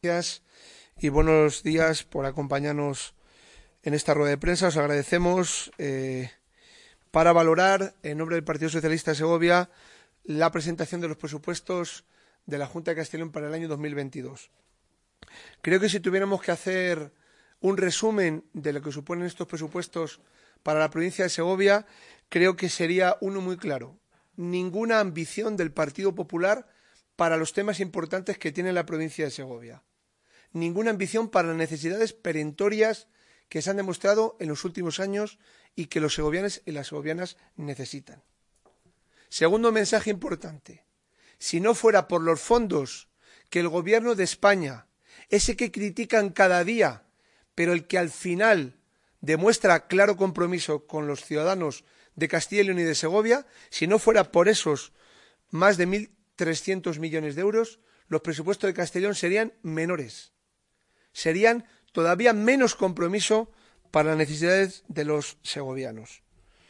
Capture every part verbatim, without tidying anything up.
Gracias y buenos días por acompañarnos en esta rueda de prensa. Os agradecemos eh, para valorar, en nombre del Partido Socialista de Segovia, la presentación de los presupuestos de la Junta de Castilla y León para el año dos mil veintidós. Creo que si tuviéramos que hacer un resumen de lo que suponen estos presupuestos para la provincia de Segovia, creo que sería uno muy claro. Ninguna ambición del Partido Popular para los temas importantes que tiene la provincia de Segovia. Ninguna ambición para las necesidades perentorias que se han demostrado en los últimos años y que los segovianos y las segovianas necesitan. Segundo mensaje importante. Si no fuera por los fondos que el Gobierno de España, ese que critican cada día, pero el que al final demuestra claro compromiso con los ciudadanos de Castilla y León y de Segovia, si no fuera por esos más de mil trescientos millones de euros, los presupuestos de Castilla y León serían menores. Serían todavía menos compromiso para las necesidades de los segovianos.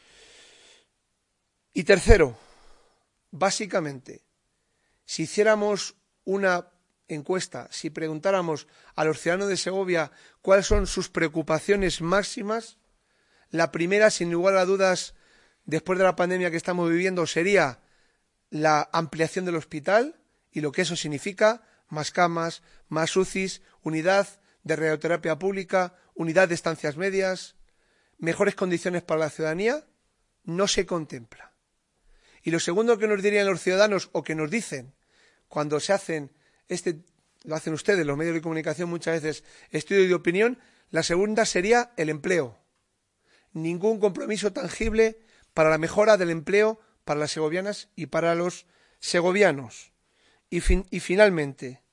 Y tercero, básicamente, si hiciéramos una encuesta, si preguntáramos a los ciudadanos de Segovia cuáles son sus preocupaciones máximas, la primera, sin lugar a dudas, después de la pandemia que estamos viviendo, sería la ampliación del hospital y lo que eso significa: más camas, más U C Is, unidad de radioterapia pública, unidad de estancias medias, mejores condiciones para la ciudadanía, no se contempla. Y lo segundo que nos dirían los ciudadanos, o que nos dicen cuando se hacen, este, lo hacen ustedes, los medios de comunicación muchas veces, estudio de opinión, la segunda sería el empleo. Ningún compromiso tangible para la mejora del empleo para las segovianas y para los segovianos. Y, fin, y finalmente,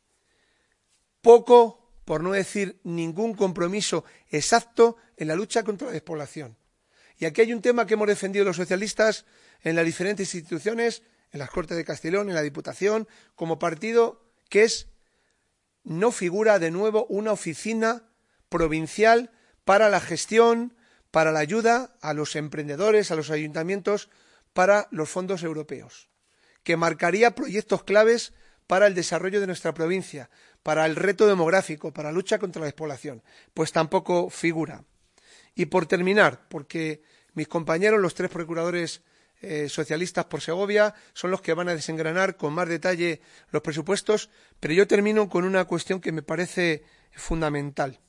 poco, por no decir ningún compromiso exacto en la lucha contra la despoblación. Y aquí hay un tema que hemos defendido los socialistas en las diferentes instituciones, en las Cortes de Castilla y León, en la Diputación, como partido, que es, no figura de nuevo una oficina provincial para la gestión, para la ayuda a los emprendedores, a los ayuntamientos, para los fondos europeos, que marcaría proyectos claves para el desarrollo de nuestra provincia, para el reto demográfico, para la lucha contra la despoblación. Pues tampoco figura. Y por terminar, porque mis compañeros, los tres procuradores eh, socialistas por Segovia, son los que van a desengranar con más detalle los presupuestos, pero yo termino con una cuestión que me parece fundamental.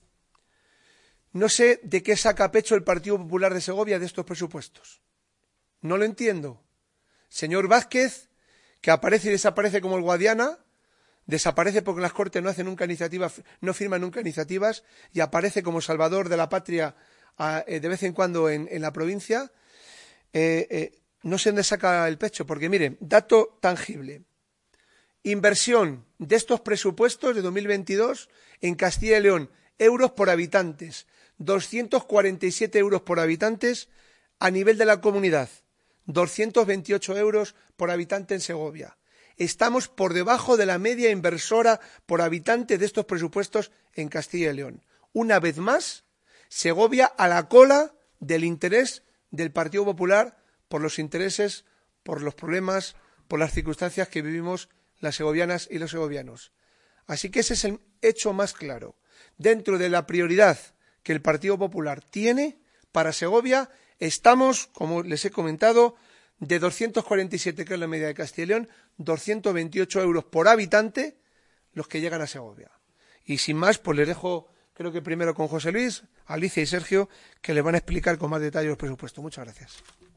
No sé de qué saca pecho el Partido Popular de Segovia de estos presupuestos. No lo entiendo. Señor Vázquez, que aparece y desaparece como el Guadiana, desaparece porque las Cortes no hacen nunca iniciativas, no firman nunca iniciativas, y aparece como salvador de la patria a, eh, de vez en cuando en, en la provincia. Eh, eh, no sé dónde saca el pecho, porque miren, dato tangible. Inversión de estos presupuestos de dos mil veintidós en Castilla y León, euros por habitantes, doscientos cuarenta y siete euros por habitantes a nivel de la comunidad, doscientos veintiocho euros por habitante en Segovia. Estamos por debajo de la media inversora por habitante de estos presupuestos en Castilla y León. Una vez más, Segovia a la cola del interés del Partido Popular por los intereses, por los problemas, por las circunstancias que vivimos las segovianas y los segovianos. Así que ese es el hecho más claro. Dentro de la prioridad que el Partido Popular tiene para Segovia, estamos, como les he comentado, de doscientos cuarenta y siete, que es la media de Castilla y León, doscientos veintiocho euros por habitante los que llegan a Segovia. Y sin más, pues les dejo, creo que primero con José Luis, Alicia y Sergio, que les van a explicar con más detalle los presupuestos. Muchas gracias.